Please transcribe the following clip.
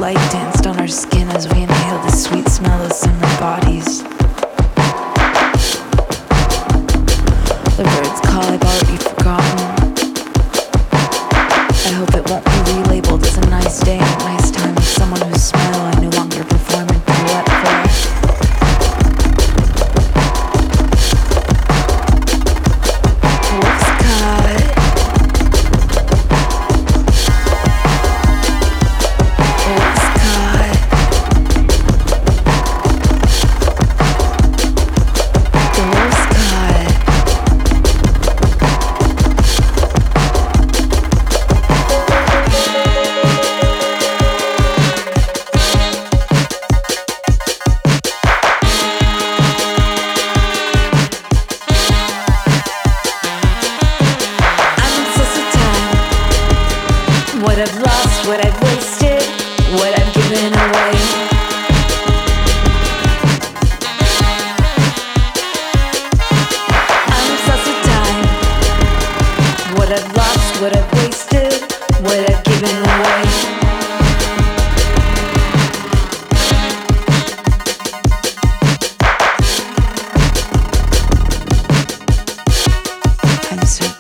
light danced on our skin as we inhaled the sweet smell of summer bodies. The birds call I've already forgotten. I hope it won't be relabeled as a nice day and a nice time with someone whose smile I no longer perform and pirouette for. Wolf's caught. Wolf's caught. The wolf's caught. What I've lost, what I've wasted, what I've given away. I'm obsessed with time. What I've lost, what I've wasted, what I've given away. I'm so